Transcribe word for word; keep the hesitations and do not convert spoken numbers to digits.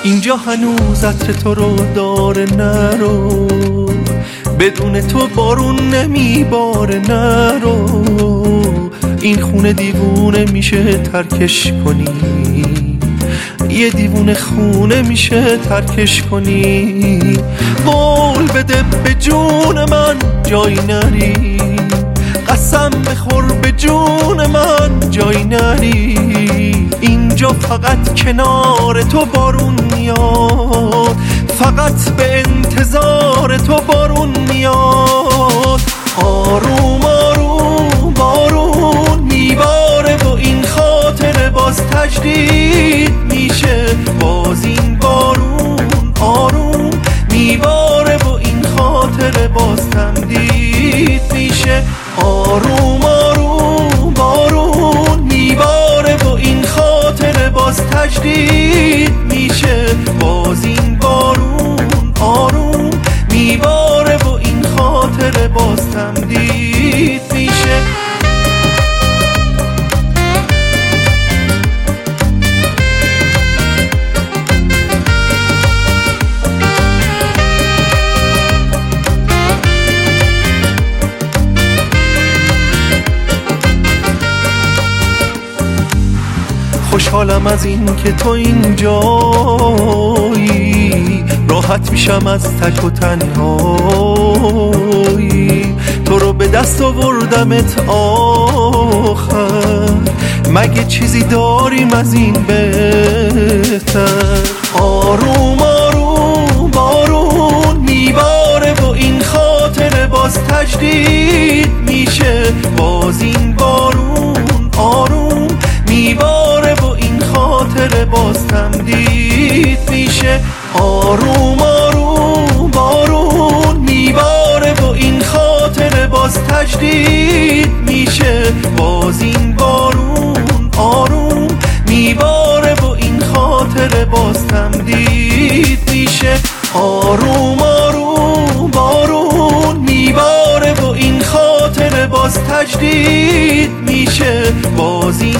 اینجا هنوز عطر تو رو داره نرو، بدون تو بارون نمیباره نرو. این خونه دیوونه میشه ترکش کنی، یه دیوونه خونه میشه ترکش کنی. قول بده به جون من جای نری، قسم بخور به جون من جای نری. اینجا فقط کنار تو بارون میاد، فقط به انتظار تو بارون میاد. آروم آروم بارون میباره و این خاطر باز تجدید میشه. باز این بارون آروم میباره و این خاطر باز تمدید میشه. آروم آروم بارون میباره و این خاطر باز تجدید میشه. باز این بارون آروم میباره و این خاطر باز تمدید میشه. خوشحالم از این که تو اینجایی، راحت میشم از تک و تنهایی. تو رو به دست آوردمت آخر، مگه چیزی داریم از این بهتر؟ آروم آروم بارون میباره و این خاطر باز تجدید میشه. باز این بارون آروم میباره و این خاطر باز تمدید میشه. آروم آروم بارون میباره و این خاطر باز تجدید میشه. باز این بارون آروم میباره و این خاطر باز تمدید میشه. آروم آروم بارون میباره و این خاطر باز تجدید میشه. باز این